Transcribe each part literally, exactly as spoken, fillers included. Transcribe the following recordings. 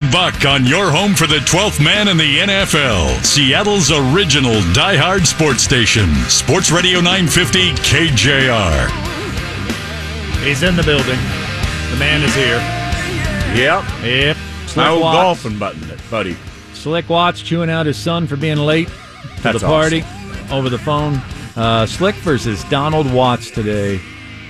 Buck on your home for the twelfth man in the N F L. Seattle's original diehard sports station. Sports Radio nine fifty K J R. He's in the building. The man is here. Yep. Yep. My old Watts. golfing button, buddy. Slick Watts chewing out his son for being late to That's the party awesome. over the phone. Uh, Slick versus Donald Watts today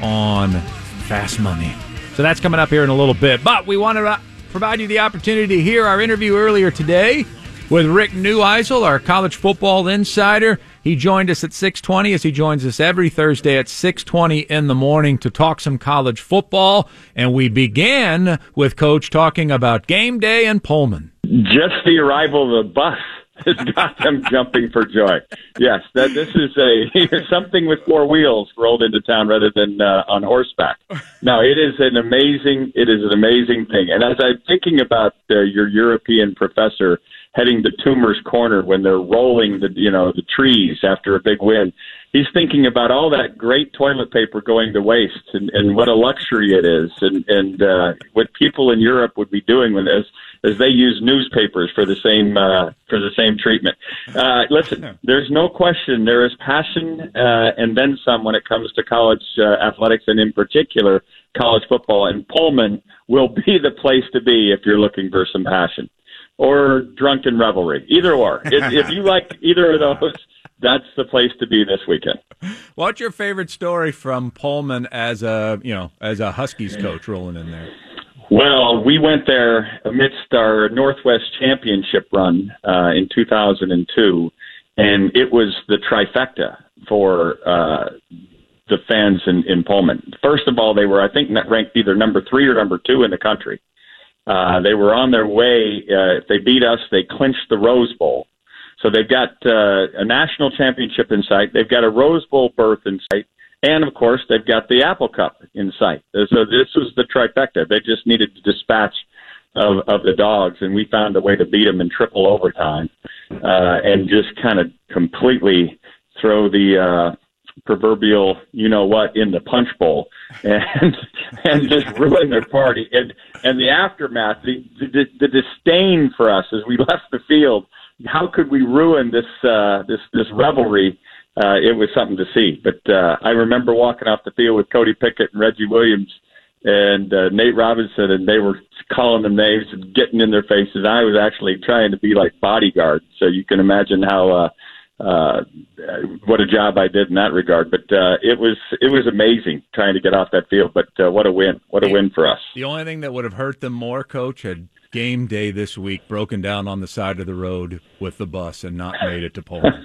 on Fast Money. So that's coming up here in a little bit. But we want to uh, provide you the opportunity to hear our interview earlier today with Rick Neuheisel, our college football insider. He joined us at six twenty as he joins us every Thursday at six twenty in the morning to talk some college football. And we began with Coach talking about game day in Pullman. Just the arrival of the bus has got them jumping for joy. Yes, that this is a something with four wheels rolled into town rather than uh, on horseback. No, it is an amazing, it is an amazing thing. And as I'm thinking about uh, your European professor heading to Toomer's Corner when they're rolling the, you know, the trees after a big win, he's thinking about all that great toilet paper going to waste and, and what a luxury it is, and, and uh, what people in Europe would be doing with this as they use newspapers for the same uh, for the same treatment. Uh, listen, there's no question there is passion uh, and then some when it comes to college uh, athletics, and in particular college football. And Pullman will be the place to be if you're looking for some passion or drunken revelry. Either or. if, if you like either of those, that's the place to be this weekend. What's your favorite story from Pullman as a you know as a Huskies coach rolling in there? Well, we went there amidst our Northwest Championship run uh, in two thousand two, and it was the trifecta for uh, the fans in, in Pullman. First of all, they were, I think, ranked either number three or number two in the country. Uh, they were on their way. Uh, if they beat us, they clinched the Rose Bowl. So they've got uh, a national championship in sight. They've got a Rose Bowl berth in sight. And, of course, they've got the Apple Cup in sight. So this was the trifecta. They just needed to dispatch of, of the dogs, and we found a way to beat them in triple overtime uh, and just kind of completely throw the uh, proverbial you-know-what in the punch bowl and and just ruin their party. And, and the aftermath, the, the, the disdain for us as we left the field, how could we ruin this uh, this, this revelry? Uh, it was something to see. But uh, I remember walking off the field with Cody Pickett and Reggie Williams and uh, Nate Robinson, and they were calling them names and getting in their faces. I was actually trying to be like bodyguard, so you can imagine how uh, uh, what a job I did in that regard. But uh, it was it was amazing trying to get off that field. But uh, what a win! What a win for us. The only thing that would have hurt them more, Coach, had game day this week broken down on the side of the road with the bus and not made it to Pullman.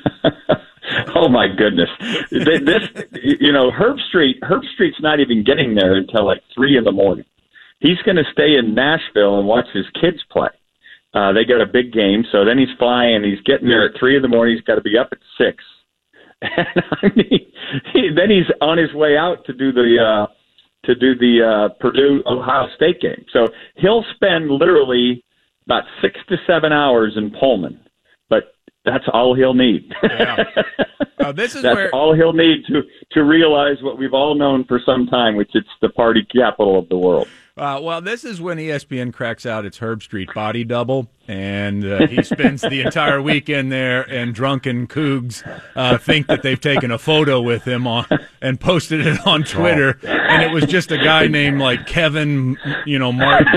Oh my goodness! This, you know, Herb Street. Herb Street's not even getting there until like three in the morning. He's going to stay in Nashville and watch his kids play. Uh, they got a big game, so then he's flying. He's getting there at three in the morning. He's got to be up at six, and I mean, he, then he's on his way out to do the uh, to do the uh, Purdue Ohio State game. So he'll spend literally about six to seven hours in Pullman, but that's all he'll need. Yeah. Uh, this is That's where all he'll need to, to realize what we've all known for some time, which it's the party capital of the world. Uh, well, this is when E S P N cracks out its Herb Street body double, and uh, he spends the entire weekend there, and drunken Cougs uh, think that they've taken a photo with him on and posted it on Twitter, and it was just a guy named like Kevin, you know, Martin.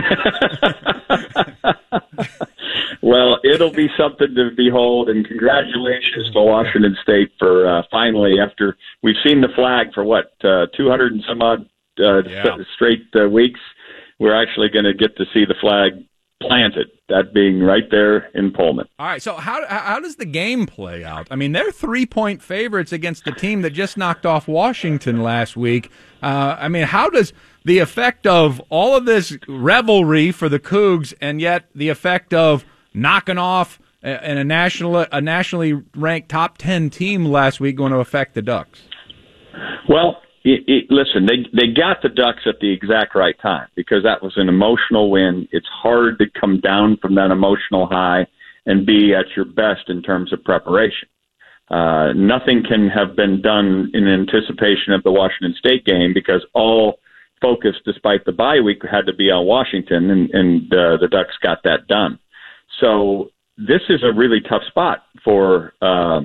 Well, it'll be something to behold, and congratulations to Washington State for uh, finally, after we've seen the flag for what, uh, two hundred and some odd uh, Yeah. straight uh, weeks, we're actually going to get to see the flag planted, that being right there in Pullman. All right, so how how does the game play out? I mean, they're three-point favorites against the team that just knocked off Washington last week. Uh, I mean, how does the effect of all of this revelry for the Cougs and yet the effect of knocking off a, a national a nationally ranked top ten team last week going to affect the Ducks? Well, it, it, listen, they they got the Ducks at the exact right time because that was an emotional win. It's hard to come down from that emotional high and be at your best in terms of preparation. Uh, nothing can have been done in anticipation of the Washington State game because all focus, despite the bye week, had to be on Washington, and, and uh, the Ducks got that done. So this is a really tough spot for uh,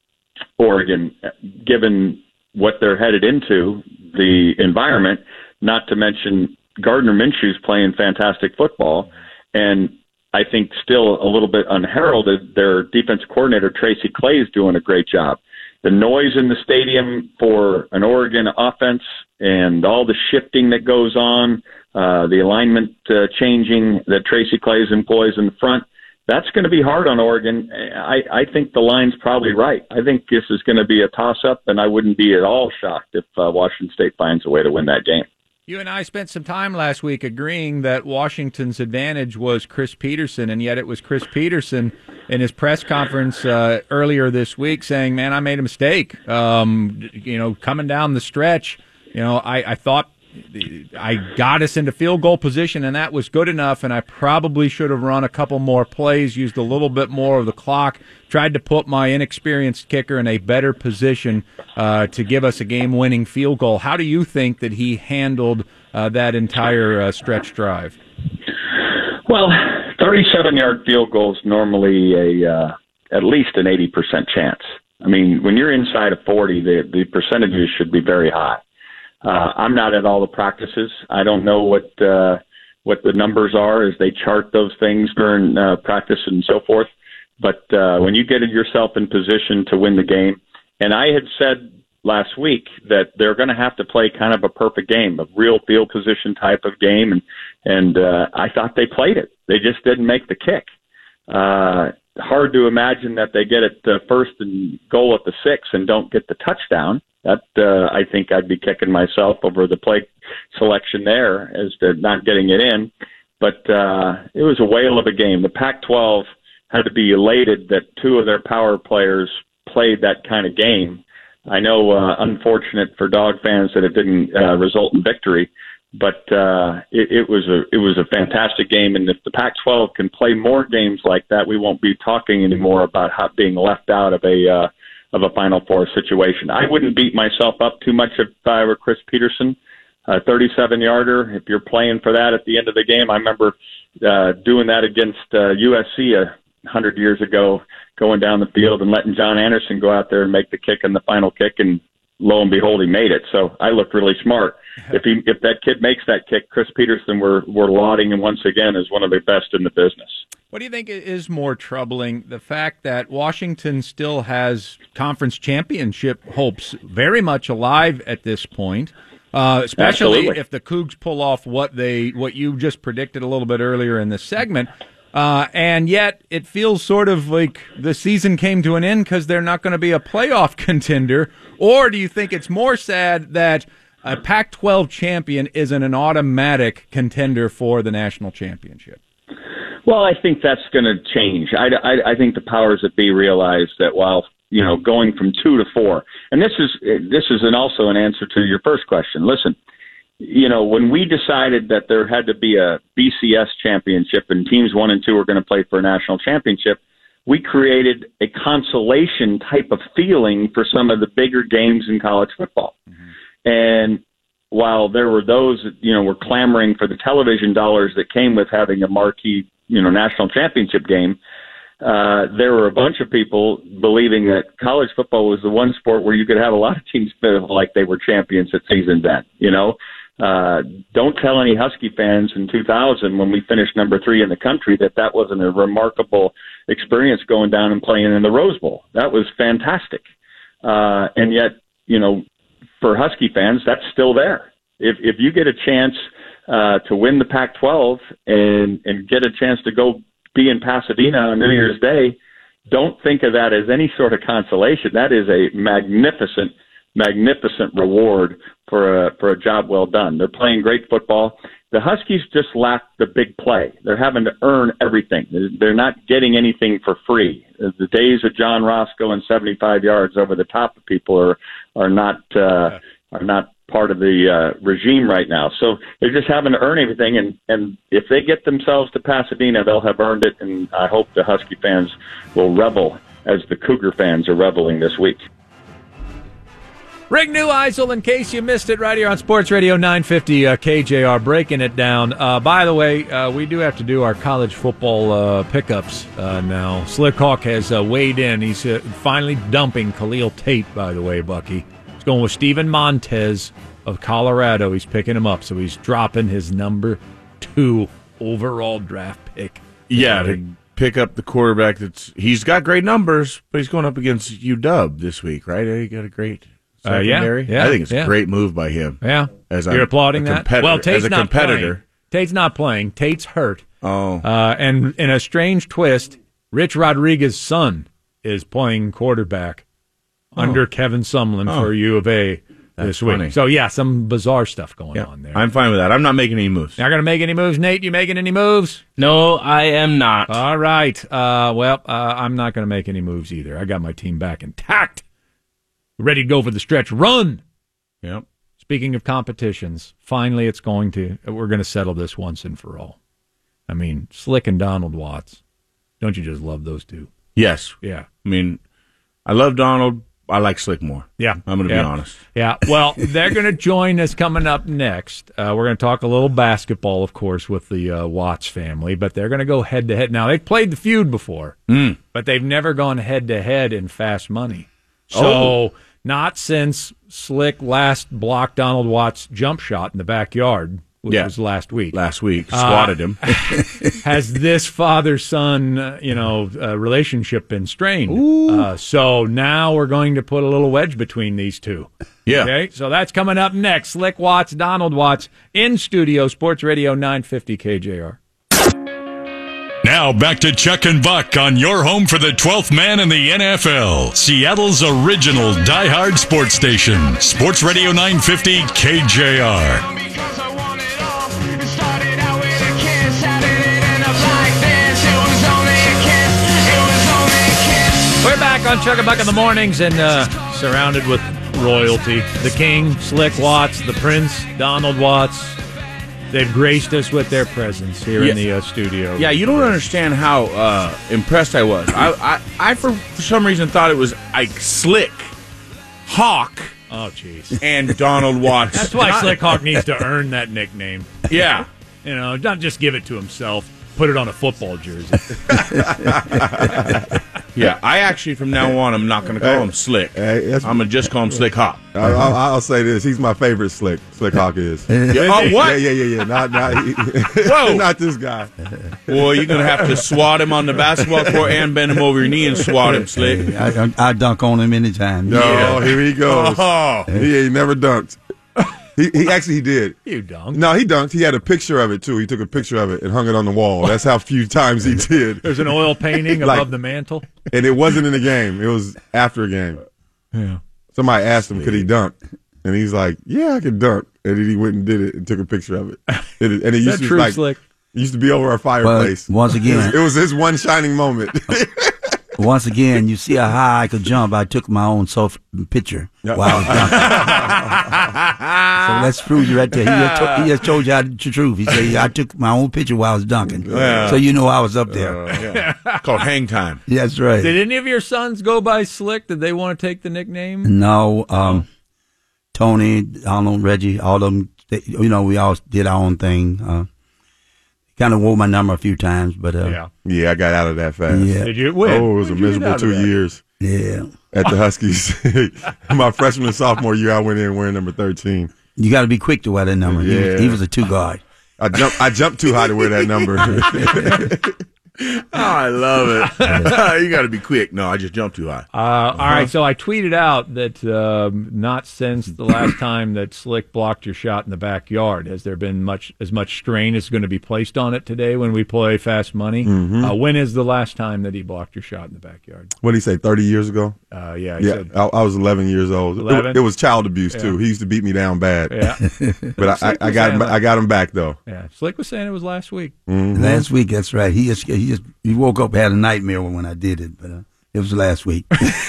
Oregon, given what they're headed into, the environment, not to mention Gardner Minshew's playing fantastic football, and I think still a little bit unheralded. Their defense coordinator, Tracy Clay, is doing a great job. The noise in the stadium for an Oregon offense and all the shifting that goes on, uh, the alignment uh, changing that Tracy Clay employs in the front, that's going to be hard on Oregon. I, I think the line's probably right. I think this is going to be a toss-up, and I wouldn't be at all shocked if uh, Washington State finds a way to win that game. You and I spent some time last week agreeing that Washington's advantage was Chris Petersen, and yet it was Chris Petersen in his press conference uh, earlier this week saying, man, I made a mistake. Um, you know, coming down the stretch, you know, I, I thought I got us into field goal position, and that was good enough, and I probably should have run a couple more plays, used a little bit more of the clock, tried to put my inexperienced kicker in a better position uh, to give us a game-winning field goal. How do you think that he handled uh, that entire uh, stretch drive? Well, thirty-seven-yard field goal is normally a uh, at least an eighty percent chance. I mean, when you're inside of forty, the, the percentages should be very high. Uh, I'm not at all the practices. I don't know what uh, what the numbers are as they chart those things during uh, practice and so forth. But uh, when you get yourself in position to win the game, and I had said last week that they're going to have to play kind of a perfect game, a real field position type of game, and and uh, I thought they played it. They just didn't make the kick. Uh, hard to imagine that they get it uh, first and goal at the six and don't get the touchdown. That uh, I think I'd be kicking myself over the play selection there as to not getting it in. But uh, it was a whale of a game. The Pac twelve had to be elated that two of their power players played that kind of game. I know, uh, unfortunate for Dog fans that it didn't uh, result in victory, but uh, it, it was a it was a fantastic game. And if the Pac twelve can play more games like that, we won't be talking anymore about how being left out of a uh, of a Final Four situation. I wouldn't beat myself up too much if I were Chris Petersen. A thirty-seven-yarder, if you're playing for that at the end of the game. I remember uh, doing that against uh, U S C a hundred years ago, going down the field and letting John Anderson go out there and make the kick in the final kick, and lo and behold, he made it. So I looked really smart. If he, if that kid makes that kick, Chris Petersen, we're, we're lauding him once again as one of the best in the business. What do you think is more troubling, the fact that Washington still has conference championship hopes very much alive at this point, uh, especially Absolutely. if the Cougs pull off what they what you just predicted a little bit earlier in this segment, uh, and yet it feels sort of like the season came to an end because they're not going to be a playoff contender? Or do you think it's more sad that a Pac twelve champion isn't an automatic contender for the national championship? Well, I think that's going to change. I, I, I think the powers that be realize that while, you know, going from two to four, and this is this is an also an answer to your first question. Listen, you know, when we decided that there had to be a B C S championship and teams one and two were going to play for a national championship, we created a consolation type of feeling for some of the bigger games in college football. Mm-hmm. And while there were those that, you know, were clamoring for the television dollars that came with having a marquee, you know, national championship game, uh, there were a bunch of people believing that college football was the one sport where you could have a lot of teams feel like they were champions at season's end. You know, uh, don't tell any Husky fans in two thousand when we finished number three in the country that that wasn't a remarkable experience going down and playing in the Rose Bowl. That was fantastic. Uh, and yet, you know, for Husky fans, that's still there. If if you get a chance uh, to win the Pac twelve and and get a chance to go be in Pasadena on New Year's Day, don't think of that as any sort of consolation. That is a magnificent, magnificent reward for a for a job well done. They're playing great football. The Huskies just lack the big play. They're having to earn everything. They're not getting anything for free. The days of John Ross going seventy-five yards over the top of people are are not uh, are not part of the uh, regime right now. So they're just having to earn everything. And, and if they get themselves to Pasadena, they'll have earned it. And I hope the Husky fans will revel as the Cougar fans are reveling this week. Rick Neuheisel, in case you missed it, right here on Sports Radio nine fifty uh, K J R, breaking it down. Uh, by the way, uh, we do have to do our college football uh, pickups uh, now. Slick Hawk has uh, weighed in. He's uh, finally dumping Khalil Tate, by the way, Bucky. He's going with Steven Montez of Colorado. He's picking him up, so he's dropping his number two overall draft pick. Yeah, to pick up the quarterback that's he's got great numbers, but he's going up against U W this week, right? He got a great secondary. Uh, yeah, yeah, I think it's yeah. a great move by him. Yeah, as you're a, applauding a that. Well, Tate's as a not competitor. playing. Tate's not playing. Tate's hurt. Oh, uh, and in a strange twist, Rich Rodriguez's son is playing quarterback oh. under Kevin Sumlin oh. for U of A. This week. Funny. So, yeah, some bizarre stuff going yeah, on there. I'm fine with that. I'm not making any moves. Not going to make any moves. Nate, you making any moves? No, I am not. All right. Uh, well, uh, I'm not going to make any moves either. I got my team back intact. Ready to go for the stretch run. Yep. Speaking of competitions, finally it's going to, we're going to settle this once and for all. I mean, Slick and Donald Watts. Don't you just love those two? Yes. Yeah. I mean, I love Donald. I like Slick more. Yeah. I'm going to yeah. be honest. Yeah. Well, they're going to join us coming up next. Uh, we're going to talk a little basketball, of course, with the uh, Watts family, but they're going to go head to head. Now, they've played the feud before, mm. but they've never gone head to head in Fast Money. So, oh. not since Slick last blocked Donald Watts' jump shot in the backyard, which yeah. was last week. Last week. Swatted uh, him. Has this father-son, uh, you know, uh, relationship been strained? Uh, so now we're going to put a little wedge between these two. Yeah. Okay, so that's coming up next. Slick Watts, Donald Watts, in studio, Sports Radio nine fifty K J R. Now back to Chuck and Buck on your home for the twelfth man in the N F L. Seattle's original diehard sports station. Sports Radio nine fifty K J R. We're back on Chuck and Buck in the mornings and uh, surrounded with royalty. The King, Slick Watts, the Prince, Donald Watts. They've graced us with their presence here yeah. in the uh, studio. Yeah, you don't understand how uh, impressed I was. I, I, I for, for some reason, thought it was like Slick, Hawk, oh, jeez, and Donald Watts. That's why Slick Hawk needs to earn that nickname. Yeah. You know, not just give it to himself. Put it on a football jersey. Yeah, I actually, from now on, I'm not going to call hey, him Slick. Hey, I'm going to just call him Slick Hawk. I, I'll, I'll say this. He's my favorite Slick. Slick Hawk is. Yeah, oh, what? Yeah, yeah, yeah, yeah. Not, not, he, Whoa. not this guy. Boy, you're going to have to swat him on the basketball court and bend him over your knee and swat him, Slick. Hey, I, I dunk on him anytime. No, Yeah. here he goes. Oh. He ain't never dunked. He, he actually he did. You dunked. No, he dunked. He had a picture of it too. He took a picture of it and hung it on the wall. That's how few times he did. There's an oil painting Like- above the mantle. And it wasn't in the game. It was after a game. Yeah. Somebody asked him, could he dunk? And he's like, yeah, I can dunk. And then he went and did it and took a picture of it. And it, and it Is used that to true, like Slick? it used to be over our But fireplace. once It was, again, it was his one shining moment. once again, you see how high I could jump. I took my own self picture while I was dunking. So let's prove you right there. He just, to, he just told you the truth. He said, I took my own picture while I was dunking. Yeah. So you know I was up there. Uh, yeah. Called hang time. That's right. Did any of your sons go by Slick? Did they want to take the nickname? No, um, Tony, Donald, Reggie, all of them, they, you know, we all did our own thing. Uh, kind of wore my number a few times, but uh, Yeah. Yeah, I got out of that fast. yeah, Did you win? Oh, it was a When'd you get miserable out of two that? years yeah. at the Huskies. My freshman and sophomore year, I went in wearing number thirteen. You got to be quick to wear that number. He, Yeah. was, he was a two guard. I jumped. I jumped too high to wear that number. Oh, I love it. You got to be quick. No, I just jumped too high. Uh, all right, so I tweeted out that um, not since the last time that Slick blocked your shot in the backyard has there been much as much strain as going to be placed on it today when we play Fast Money. Mm-hmm. Uh, when is the last time that he blocked your shot in the backyard? What did he say? Thirty years ago? Uh, yeah, he Yeah, said, I, I was eleven years old. It- eleven? It, was child abuse Yeah. too. He used to beat me down bad. yeah, But I, Slick I, I was got saying him. that. I got him back though. yeah. Slick was saying it was last week. Mhm. Last week, that's right. He just he just he woke up had a nightmare when I did it, but uh, it was last week.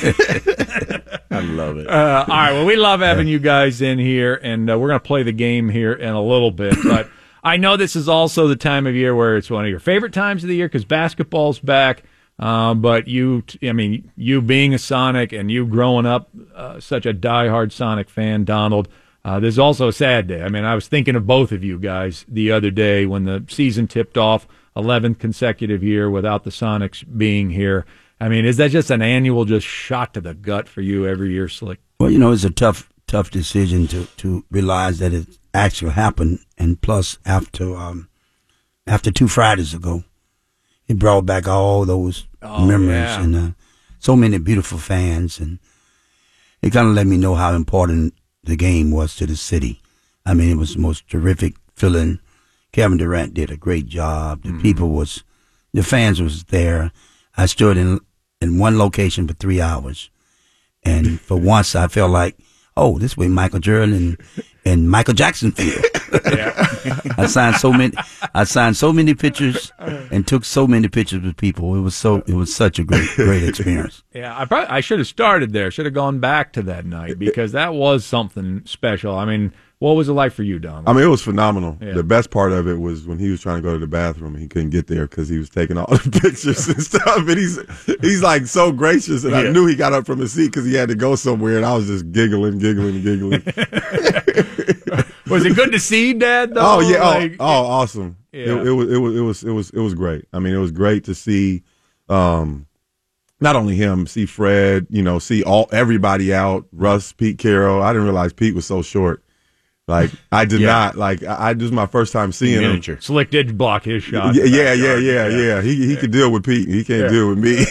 I love it. Uh, all right. Well, we love having you guys in here, and uh, we're going to play the game here in a little bit. But I know this is also the time of year where it's one of your favorite times of the year because basketball's back. Uh, but you, I mean, you being a Sonic and you growing up uh, such a diehard Sonic fan, Donald, uh, this is also a sad day. I mean, I was thinking of both of you guys the other day when the season tipped off, eleventh consecutive year without the Sonics being here. I mean, is that just an annual just shot to the gut for you every year, Slick? Well, you know, it's a tough, tough decision to, to realize that it actually happened. And plus, after um, after two Fridays ago, it brought back all those oh, memories yeah. and uh, so many beautiful fans. And it kind of let me know how important the game was to the city. I mean, it was the most terrific feeling. Kevin Durant did a great job. The mm-hmm. people was, the fans was there. I stood in in one location for three hours. And for once, I felt like, oh, this way Michael Jordan and, and Michael Jackson feel. Yeah. I signed so many. I signed so many pictures and took so many pictures with people. It was so. It was such a great, great experience. Yeah, I probably I should have started there. Should have gone back to that night because that was something special. I mean, what was it like for you, Don? I mean, it was phenomenal. Yeah. The best part of it was when he was trying to go to the bathroom and he couldn't get there because he was taking all the pictures and stuff. And he's he's like so gracious, and yeah. I knew he got up from his seat because he had to go somewhere, and I was just giggling, giggling, giggling. Was it good to see Dad? Though? Oh yeah! Like, oh, oh, awesome! Yeah. It, it was it was it was it was it was great. I mean, it was great to see, um, not only him, see Fred, you know, see all everybody out. Russ, Pete Carroll. I didn't realize Pete was so short. Like I did yeah. not like. I, I this was my first time seeing Miniature. him. Slick did block his shot. Yeah, yeah, yeah, yeah, yeah. He he yeah. could deal with Pete. He can't yeah. deal with me.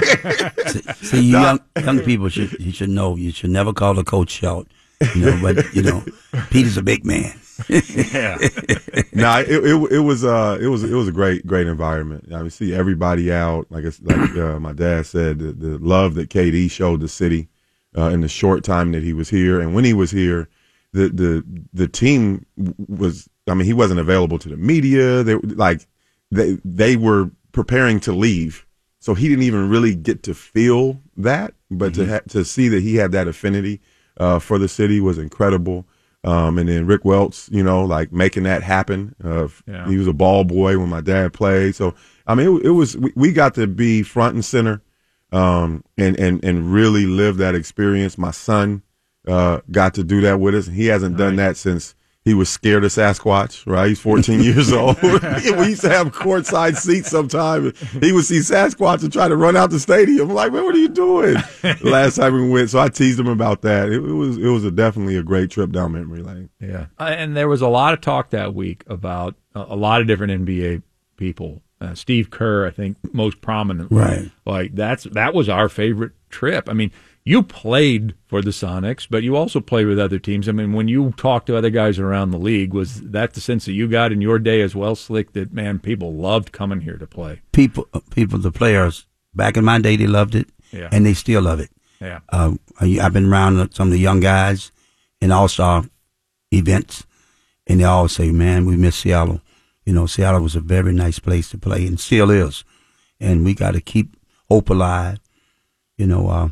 see, see, you young young people should you should know you should never call a coach short. You know, but you know, Peter's a big man. yeah. Nah, it, it it was uh it was it was a great great environment. I mean, see everybody out. Like it's like uh, my dad said, the, the love that K D showed the city uh, in the short time that he was here, and when he was here, the the the team was. I mean, he wasn't available to the media. They like they they were preparing to leave, so he didn't even really get to feel that. But mm-hmm. to ha- to see that he had that affinity. Uh, for the city was incredible. Um, and then Rick Welts, you know, like making that happen. Uh, yeah. He was a ball boy when my dad played. So, I mean, it, it was, we, we got to be front and center, um, and, and, and really live that experience. My son, uh, got to do that with us. He hasn't done right. that since he was scared of Sasquatch, right? He's fourteen years old. We used to have courtside seats sometime. He would see Sasquatch and try to run out the stadium. I'm like, man, what are you doing? Last time we went, so I teased him about that. It, it was it was a, definitely a great trip down memory lane. Yeah, uh, and there was a lot of talk that week about uh, a lot of different N B A people. Uh, Steve Kerr, I think, most prominently. Right. Like that's that was our favorite trip. I mean, you played for the Sonics, but you also played with other teams. I mean, when you talked to other guys around the league, was that the sense that you got in your day as well, Slick, that, man, people loved coming here to play? People, people, the players, back in my day, they loved it, yeah. and they still love it. Yeah. Uh, I've been around some of the young guys in all-star events, and they all say, man, we miss Seattle. You know, Seattle was a very nice place to play, and still is. And we got to keep hope alive. You know, uh,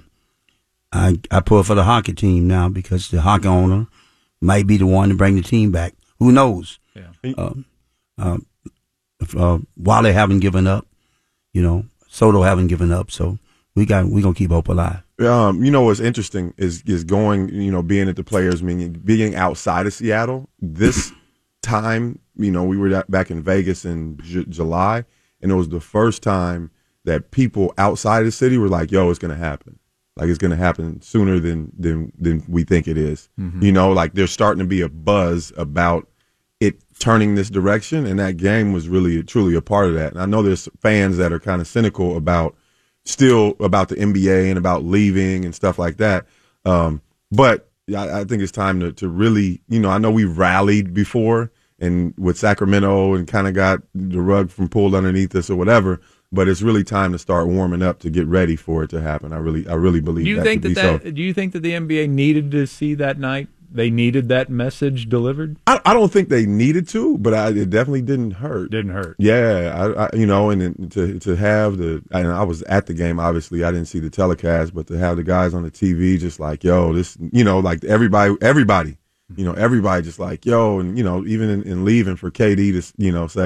I I pull for the hockey team now because the hockey owner might be the one to bring the team back. Who knows? Yeah. Um, uh, uh, Wally haven't given up. You know, Soto haven't given up. So we got we gonna keep hope alive. Um, you know what's interesting is is going. You know, being at the Players meeting, being outside of Seattle. This time, you know, we were back in Vegas in J- July, and it was the first time that people outside the city were like, "Yo, it's gonna happen." Like it's going to happen sooner than, than than we think it is. Mm-hmm. You know, like there's starting to be a buzz about it turning this direction, and that game was really truly a part of that. And I know there's fans that are kind of cynical about still about the N B A and about leaving and stuff like that. Um, but I, I think it's time to, to really, you know, I know we rallied before and with Sacramento and kind of got the rug from pulled underneath us or whatever. But it's really time to start warming up to get ready for it to happen. I really, I really believe. Do you that think that, that so. Do you think that the N B A needed to see that night? They needed that message delivered. I, I don't think they needed to, but I, it definitely didn't hurt. Didn't hurt. Yeah, I, I you know, and then to to have the, and I was at the game. Obviously, I didn't see the telecast, but to have the guys on the T V just like, yo, this, you know, like everybody, everybody, you know, everybody just like, yo, and you know, even in, in leaving for K D to, you know, say,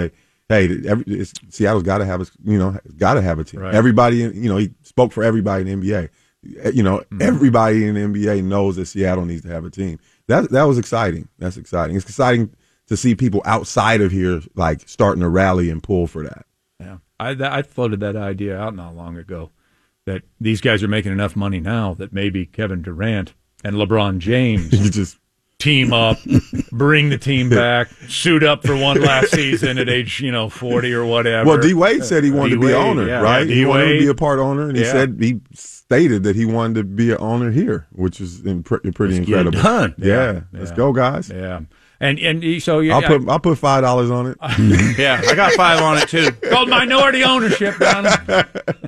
hey, every, it's, Seattle's got to have a you know got to have a team. Right. Everybody, you know, he spoke for everybody in the N B A. You know, mm-hmm. everybody in the N B A knows that Seattle needs to have a team. That that was exciting. That's exciting. It's exciting to see people outside of here like starting to rally and pull for that. Yeah, I I floated that idea out not long ago that these guys are making enough money now that maybe Kevin Durant and LeBron James just team up, bring the team back, suit up for one last season at age, you know, forty or whatever. Well, D Wade said he wanted D-Wade, to be an owner, yeah, right? yeah, he wanted D-Wade. to be a part owner, and he Yeah. said he stated that he wanted to be an owner here, which is impre- pretty Let's get it incredible. done. Yeah, Yeah. let's Yeah. go, guys. Yeah, and and so you I'll put I'll put five dollars on it. Yeah, I got five on it too. called minority ownership, Donald.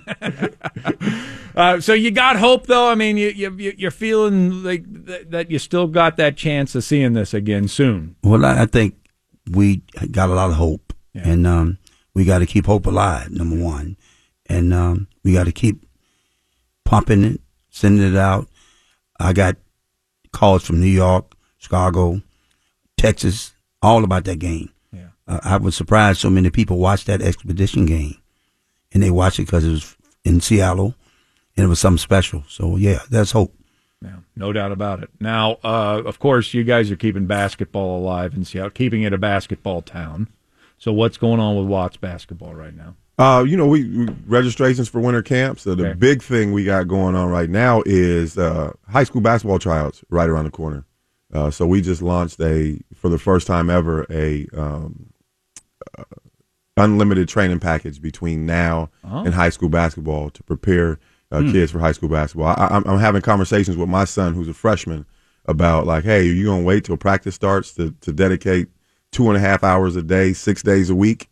uh, so you got hope, though. I mean, you, you you're feeling like th- that you still got that chance of seeing this again soon. Well, I, I think we got a lot of hope, Yeah. and um, we got to keep hope alive. Number one, and um, we got to keep pumping it, sending it out. I got calls from New York, Chicago, Texas, all about that game. Yeah. Uh, I was surprised so many people watched that expedition game, and they watched it because it was in Seattle, and it was something special. So yeah, there's hope. Yeah, no doubt about it. Now, uh, of course, you guys are keeping basketball alive in Seattle, keeping it a basketball town. So what's going on with Watts basketball right now? Uh, you know, we, we registrations for winter camp. So the Okay. big thing we got going on right now is uh, high school basketball tryouts right around the corner. Uh, so we just launched a, for the first time ever, a um, uh, unlimited training package between now Oh. and high school basketball to prepare uh, Hmm. kids for high school basketball. I, I'm, I'm having conversations with my son, who's a freshman, about like, hey, are you going to wait till practice starts to, to dedicate two and a half hours a day, six days a week?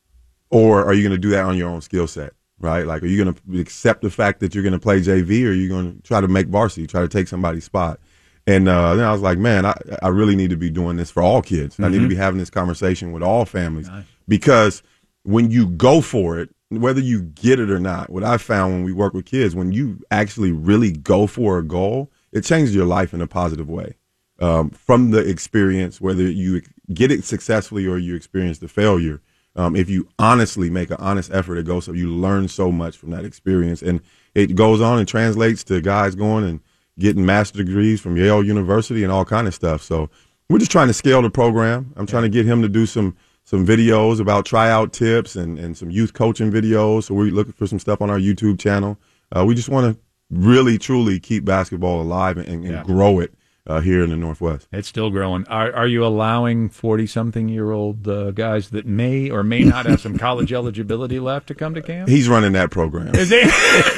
Or are you going to do that on your own skill set, right? Like, are you going to accept the fact that you're going to play J V, or are you going to try to make varsity, try to take somebody's spot? And uh, then I was like, man, I, I really need to be doing this for all kids. Mm-hmm. I need to be having this conversation with all families. Nice. Because when you go for it, whether you get it or not, what I found when we work with kids, when you actually really go for a goal, it changes your life in a positive way. Um, from the experience, whether you get it successfully or you experience the failure, Um, if you honestly make an honest effort to go, so you learn so much from that experience, and it goes on and translates to guys going and getting master degrees from Yale University and all kind of stuff. So we're just trying to scale the program. I'm trying to get him to do some some videos about tryout tips and, and some youth coaching videos. So we're looking for some stuff on our YouTube channel. Uh, we just want to really, truly keep basketball alive and, and Yeah. grow it uh, here in the Northwest. It's still growing. Are, are you allowing forty-something-year-old uh, guys that may or may not have some college eligibility left to come to camp? He's running that program. Is he?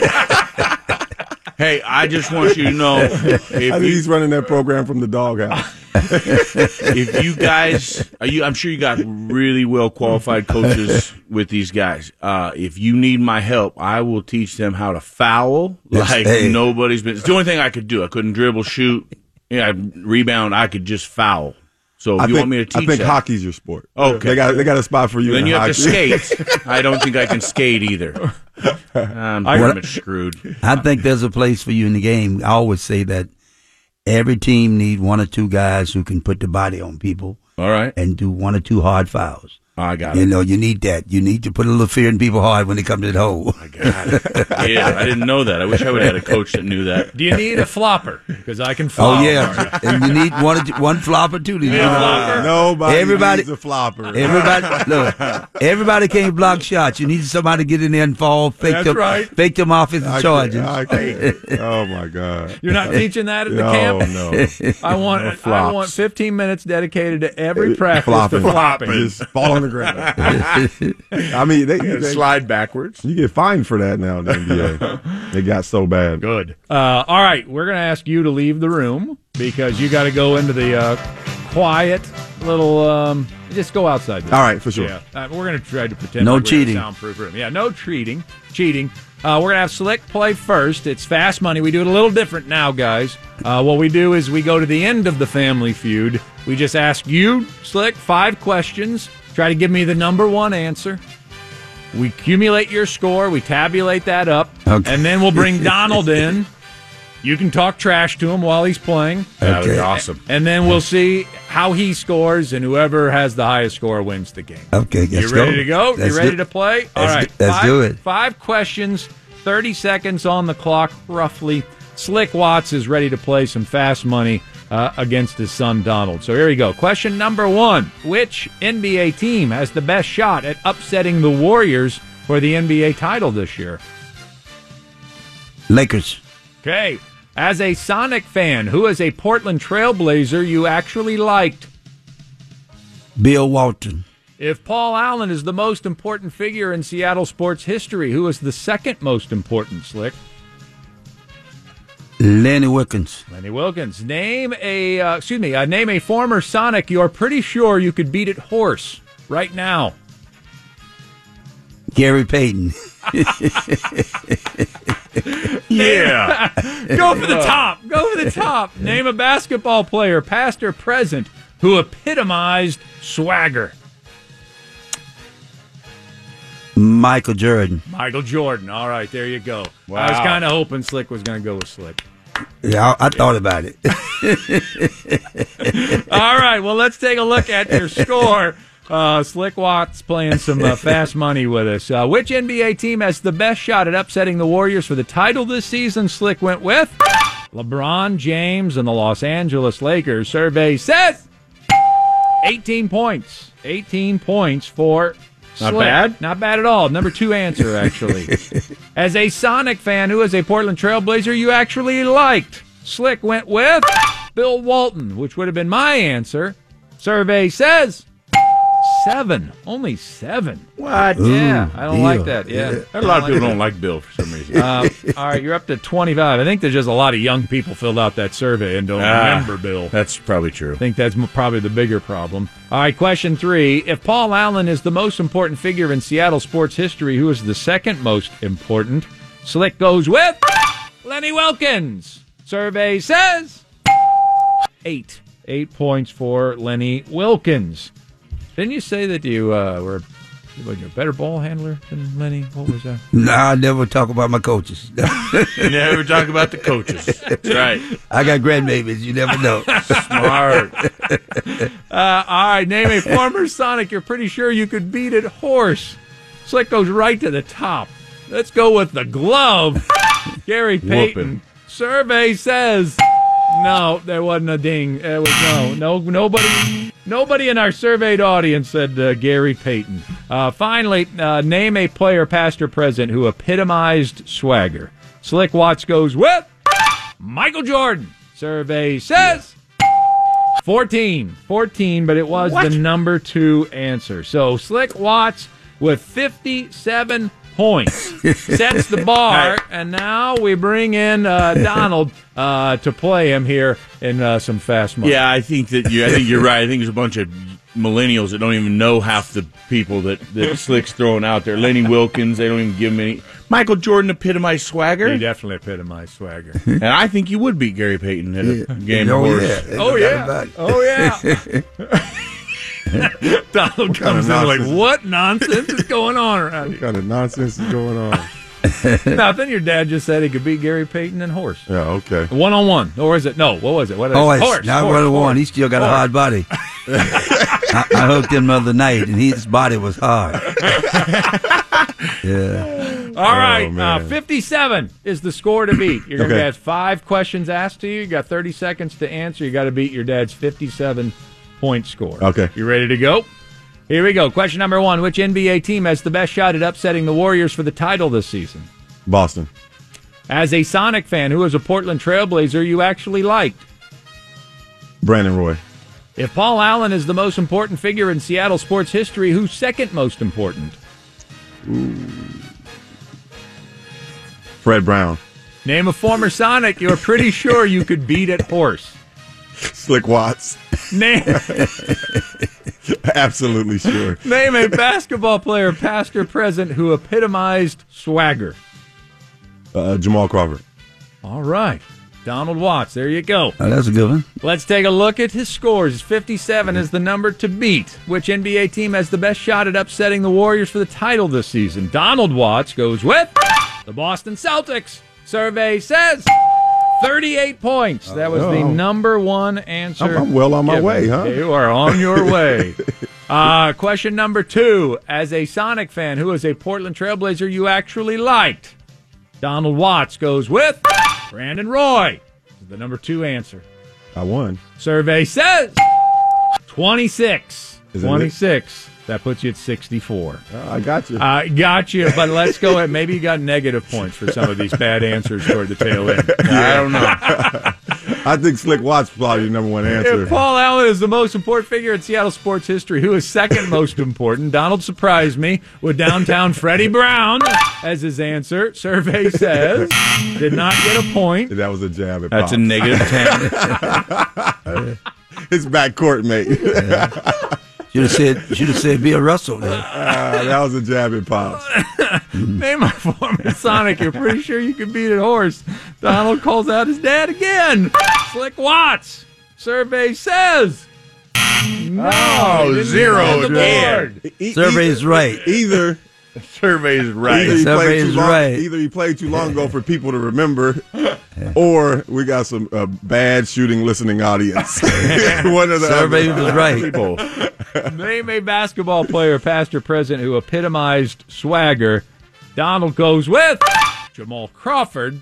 Hey, I just want you to know, if I think you, he's running that program from the doghouse. if you guys, are you, I'm sure you got really well qualified coaches with these guys. Uh, if you need my help, I will teach them how to foul Yes, like hey. nobody's been. It's the only thing I could do. I couldn't dribble, shoot, yeah, rebound. I could just foul. So if I you think, want me to teach I think that, hockey's your sport. Okay. They got they got a spot for you. then in you have hockey. to skate. I don't think I can skate either. I'm I- pretty much screwed. I think there's a place for you in the game. I always say that every team need one or two guys who can put the body on people All right, and do one or two hard fouls. I got You it. know, you need that. You need to put a little fear in people hard when they come to the hole. I got it. Yeah, I didn't know that. I wish I would have had a coach that knew that. Do you need a flopper? Because I can flop. Oh yeah, and you need one or two- one flopper too. You Yeah, know? flopper. Nobody Everybody- needs a flopper. Everybody, look, everybody can't block shots. You need somebody to get in there and fall, fake That's them, right. fake them offensive I charges. can't- I can't. Oh my God. You're not teaching that at the No, camp? no. I want I flops. want fifteen minutes dedicated to every practice Flopping. to flopping. Just fall on the ground. I mean, they, they Slide backwards. you get fined for that now in the N B A. It got so bad. Good. Uh, all right, we're going to ask you to leave the room because you got to go into the uh, quiet little. Um, just go outside. This All right, for sure. Yeah, uh, we're going to try to pretend No like we're in a cheating. soundproof room. Yeah, no cheating. Cheating. Uh, we're going to have Slick play first. It's fast money. We do it a little different now, guys. Uh, what we do is we go to the end of the Family Feud. We just ask you, Slick, five questions. Try to give me the number one answer. We accumulate your score. We tabulate that up. Okay. And then we'll bring Donald in. You can talk trash to him while he's playing. That was Okay. awesome. And then we'll see how he scores, and whoever has the highest score wins the game. Okay, let's You ready go. to go? Let's you ready do- to play? All let's right. do- let's five, do it. Five questions, thirty seconds on the clock, roughly. Slick Watts is ready to play some fast money uh, against his son, Donald. So here we go. Question number one. Which N B A team has the best shot at upsetting the Warriors for the N B A title this year? Lakers. Okay. As a Sonic fan, who is a Portland Trailblazer you actually liked? Bill Walton. If Paul Allen is the most important figure in Seattle sports history, who is the second most important, Slick? Lenny Wilkins. Lenny Wilkins. Name a uh, excuse me. Uh, name a former Sonic you're pretty sure you could beat at horse right now. Gary Payton. Yeah. Go for the top. Go for the top. Name a basketball player, past or present, who epitomized swagger. Michael Jordan. Michael Jordan. All right, there you go. Wow. I was kind of hoping Slick was going to go with Slick. Yeah, I, I thought about it. All right, well, let's take a look at your score. Uh, Slick Watts playing some uh, fast money with us. Uh, which N B A team has the best shot at upsetting the Warriors for the title this season? Slick went with LeBron James and the Los Angeles Lakers. Survey says eighteen points. eighteen points for Not Slick. bad. Not bad at all. Number two answer, actually. As a Sonic fan who is a Portland Trailblazer you actually liked, Slick went with Bill Walton, which would have been my answer. Survey says seven. Only seven. What? Yeah, I don't deal. like that. Yeah. A lot of people don't like Bill for some reason. Uh, all right, you're up to twenty-five. I think there's just a lot of young people filled out that survey and don't Ah, remember Bill. That's probably true. I think that's m- probably the bigger problem. All right, question three. If Paul Allen is the most important figure in Seattle sports history, who is the second most important? Slick goes with Lenny Wilkins. Survey says eight. Eight points for Lenny Wilkins. Didn't you say that you uh, were you a better ball handler than Lenny? What was that? No, I never talk about my coaches. Never talk about the coaches. That's right. I got grandbabies. You never know. Smart. Uh, all right, name a former Sonic you're pretty sure you could beat at horse. Slick goes right to the top. Let's go with the glove. Gary Payton. Whooping. Survey says no. There wasn't a ding. There was no, no, nobody, nobody in our surveyed audience said uh, Gary Payton. Uh, finally, uh, name a player, past or present, who epitomized swagger. Slick Watts goes with Michael Jordan. Survey says fourteen. fourteen, but it was the number two answer. So Slick Watts with fifty-seven points sets the bar, and now we bring in uh, Donald uh, to play him here in uh, some fast money. Yeah, I think that you. I think you're right. I think there's a bunch of millennials that don't even know half the people that, that Slick's throwing out there. Lenny Wilkins, they don't even give him any. Michael Jordan epitomized swagger, He definitely epitomized swagger. and I think you would beat Gary Payton at a game oh, of horse. yeah. Ain't Oh, no doubt yeah. about it. Oh, yeah. Donald comes in like, nonsense? what nonsense is going on around What kind of nonsense is going on? here? Nothing. Your dad just said he could beat Gary Payton in horse. Yeah, okay. One on one. Or is it? No, what was it? What Oh, is it's horse, not horse, one on one. horse. He still got a hard body. I, I hooked him the other night, and his body was hard. Yeah. All right, Oh, uh, man. fifty-seven is the score to beat. You're going to Okay. get five questions asked to you. You got thirty seconds to answer. You got to beat your dad's fifty-seven point score. Okay. You ready to go? Here we go. Question number one. Which N B A team has the best shot at upsetting the Warriors for the title this season? Boston. As a Sonic fan who is a Portland Trailblazer you actually liked. Brandon Roy. If Paul Allen is the most important figure in Seattle sports history, who's second most important? Fred Brown. Name a former Sonic you're pretty sure you could beat at horse. Slick Watts. Name, Absolutely sure. name a basketball player, past or present, who epitomized swagger. Uh, Jamal Crawford. All right. Donald Watts, there you go. Oh, that's a good one. Let's take a look at his scores. fifty-seven is the number to beat. Which N B A team has the best shot at upsetting the Warriors for the title this season? Donald Watts goes with the Boston Celtics. Survey says thirty-eight points. That was the Oh. number one answer. I'm, I'm well on my given. way, huh? You are on your way. uh, question number two. As a Sonic fan who is a Portland Trailblazer you actually liked, Donald Watts goes with Brandon Roy. This is the number two answer. I won. Survey says twenty-six. Is it twenty-six. That puts you at sixty-four. Oh, I got you. Uh, got you, but let's go ahead. Maybe you got negative points for some of these bad answers toward the tail end. I don't know. I think Slick Watts is probably the number one answer. If Paul Allen is the most important figure in Seattle sports history, who is second most important? Donald surprised me with downtown Freddie Brown as his answer. Survey says did not get a point. That was a jab at That's Pops. a negative ten. His backcourt mate. Should have said, should have said Bill Russell there. Uh, that was a jab at Pops. Name a former Sonic. You're pretty sure you can beat a horse. Donald calls out his dad again. Slick Watts. Survey says no. Oh, Didn't zero get on the again. board. E- Survey either- is right. Either, Survey's either, right. he Survey played too is long, right. either he played too long ago for people to remember, or we got some uh, bad shooting listening audience. One of the Survey other. was right. People. Name a basketball player, past or present, who epitomized swagger. Donald goes with Jamal Crawford.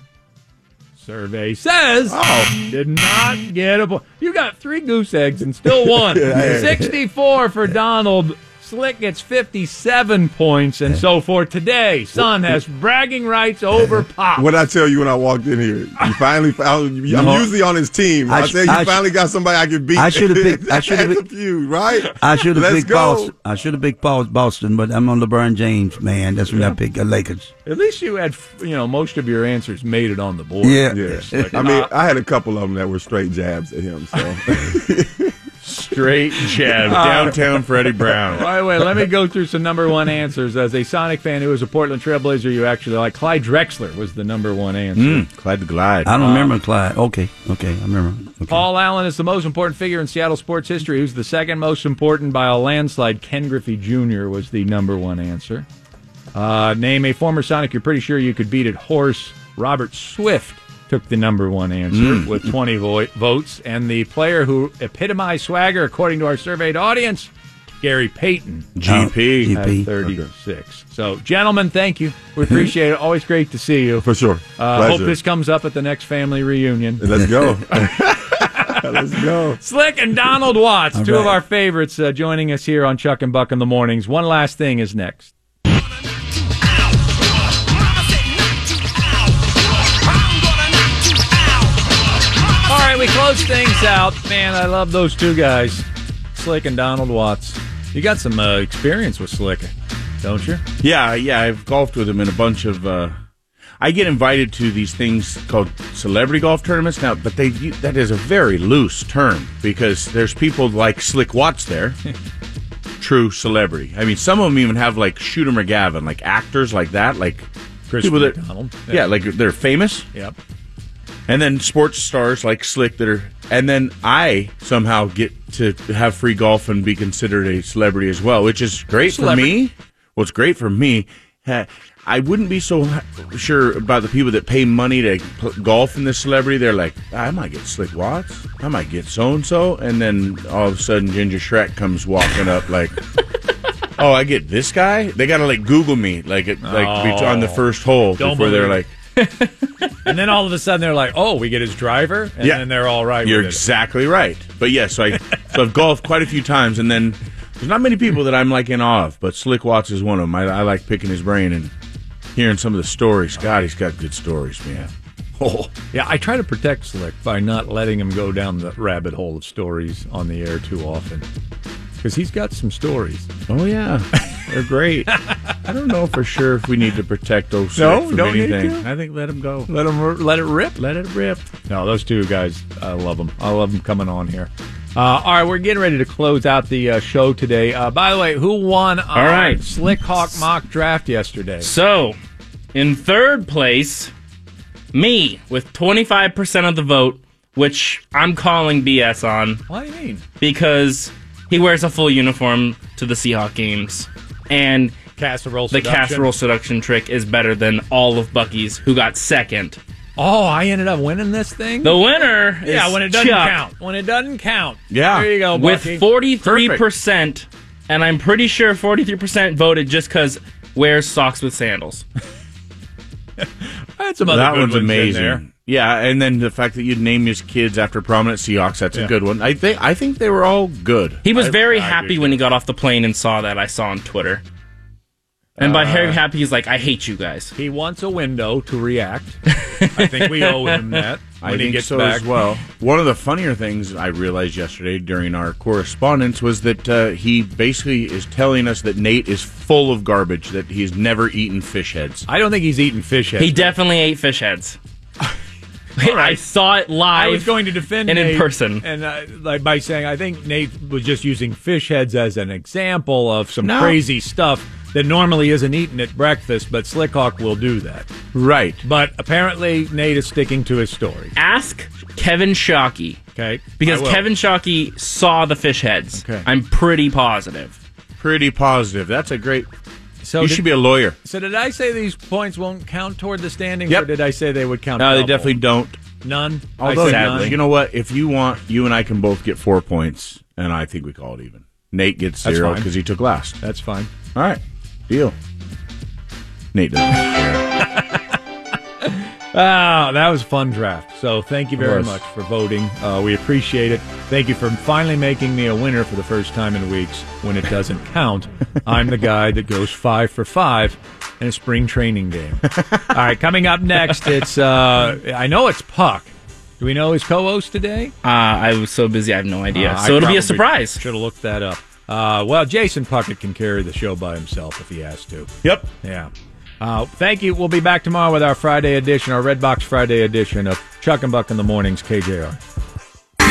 Survey says Oh. did not get a point. You got three goose eggs and still won. Yeah. sixty-four for Donald. Slick gets fifty-seven points. And so for today, Son has bragging rights over Pop. What I tell you when I walked in here, you finally found. I'm No. usually on his team. I I, sh- said you I sh- finally got somebody I can beat. I should have picked- I should have That's picked- a feud, right? I should have Let's picked go. Boston. I should have picked Bos- Boston, but I'm on LeBron James, man. That's when I picked the Lakers. At least you had, you know, most of your answers made it on the board. Yeah. Yeah, I mean, I had a couple of them that were straight jabs at him. So Straight jab. Downtown Freddie Brown. By the way, let me go through some number one answers. As a Sonic fan who is a Portland Trailblazer you actually like, Clyde Drexler was the number one answer. Mm, Clyde the Glide. I don't remember Clyde. Okay, okay, I remember. Okay. Paul Allen is the most important figure in Seattle sports history. Who's the second most important by a landslide? Ken Griffey Junior was the number one answer. Uh, name a former Sonic you're pretty sure you could beat at horse. Robert Swift took the number one answer with twenty vo- votes. And the player who epitomized swagger, according to our surveyed audience, Gary Payton, G P. Oh, had G P. thirty-six. So, gentlemen, thank you. We appreciate it. Always great to see you. for sure, Uh, pleasure. hope this comes up at the next family reunion. Let's go. Let's go. Slick and Donald Watts, All two of right. our favorites, uh, joining us here on Chuck and Buck in the mornings. One last thing is next. All right, we close things out. Man, I love those two guys, Slick and Donald Watts. You got some uh, experience with Slick, don't you? Yeah, yeah, I've golfed with him in a bunch of. Uh, I get invited to these things called celebrity golf tournaments now, but they that is a very loose term because there's people like Slick Watts there, true celebrity. I mean, some of them even have like Shooter McGavin, like actors like that, like Chris people that, McDonald. yeah, like they're famous. Yep. And then sports stars like Slick that are, and then I somehow get to have free golf and be considered a celebrity as well, which is great Celebrity. for me. Well, it's great for me. Ha- I wouldn't be so ha- sure about the people that pay money to pl- golf in this celebrity. They're like, I might get Slick Watts, I might get so and so, and then all of a sudden Ginger Shrek comes walking up like, oh, I get this guy. They gotta like Google me like it, like Oh. on the first hole Don't before they're believe like. And then all of a sudden they're like, oh, we get his driver? And Yeah. then they're all right You're with it. exactly right. But yes, so, I, so I've golfed quite a few times, and then there's not many people that I'm like in awe of, but Slick Watts is one of them. I, I like picking his brain and hearing some of the stories. God, he's got good stories, man. Oh, Yeah, I try to protect Slick by not letting him go down the rabbit hole of stories on the air too often. Because he's got some stories. oh yeah, they're great. I don't know for sure if we need to protect those Slick No, from don't need anything. to. I think let him go. Let him let it rip. Let it rip. No, those two guys, I love them. I love them coming on here. Uh, all right, we're getting ready to close out the uh, show today. Uh, by the way, who won our All right. Slick Hawk mock draft yesterday? So, in third place, me with twenty-five percent of the vote, which I'm calling B S on What do you mean? because he wears a full uniform to the Seahawks games. And Casserole the seduction. casserole seduction trick is better than all of Bucky's, who got second. Oh, I ended up winning this thing? The winner is Yeah, when it doesn't Chuck count. When it doesn't count. Yeah. There you go, Bucky. with forty-three percent, and I'm pretty sure forty-three percent voted just because wears socks with sandals. I had some other That good one's ones in amazing. there. Yeah, and then the fact that you'd name his kids after prominent Seahawks, that's Yeah. a good one. I think I think they were all good. He was I- very I happy agree. when he got off the plane and saw that. I saw on Twitter. And by very happy, he's like, I hate you guys. He wants a window to react. I think we owe him that when I he think gets so back. as well. One of the funnier things I realized yesterday during our correspondence was that uh, he basically is telling us that Nate is full of garbage, that he's never eaten fish heads. I don't think he's eating fish heads. He definitely ate fish heads. I saw it live. I was going to defend and Nate in person. and uh, like by saying I think Nate was just using fish heads as an example of some No. crazy stuff that normally isn't eaten at breakfast, but Slickhawk will do that. Right. But apparently Nate is sticking to his story. Ask Kevin Shockey. Okay, Because I will. Kevin Shockey saw the fish heads. Okay. I'm pretty positive. Pretty positive. That's a great... So you did, should be a lawyer. So did I say these points won't count toward the standings, Yep. or did I say they would count? No, they double? definitely don't. None. Although, I said none. you know what? If you want, you and I can both get four points, and I think we call it even. Nate gets That's zero fine. because he took last. That's fine. All right. Deal. Nate doesn't care. Ah, that was a fun draft. So thank you very was. much for voting. Uh, we appreciate it. Thank you for finally making me a winner for the first time in weeks when it doesn't count. I'm the guy that goes five for five in a spring training game. All right, coming up next, it's uh, I know it's Puck. Do we know his co-host today? Uh, I was so busy, I have no idea. Uh, so I it'll be probably a surprise. Should have looked that up. Uh, well, Jason Puckett can carry the show by himself if he has to. Yep. Yeah. Uh, thank you. We'll be back tomorrow with our Friday edition, our Red Box Friday edition of Chuck and Buck in the Mornings, K J R.